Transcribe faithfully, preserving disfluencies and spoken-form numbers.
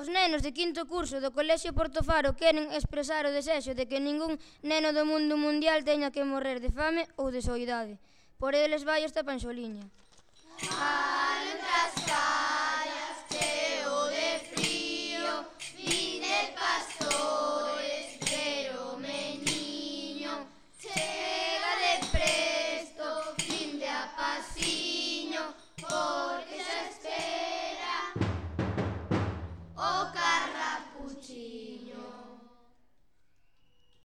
Os nenos de quinto curso do Colexio Portofaro queren expresar o desexo de que ningún neno do mundo mundial teña que morrer de fame ou de soidade. Por eles vai esta panxoliña. A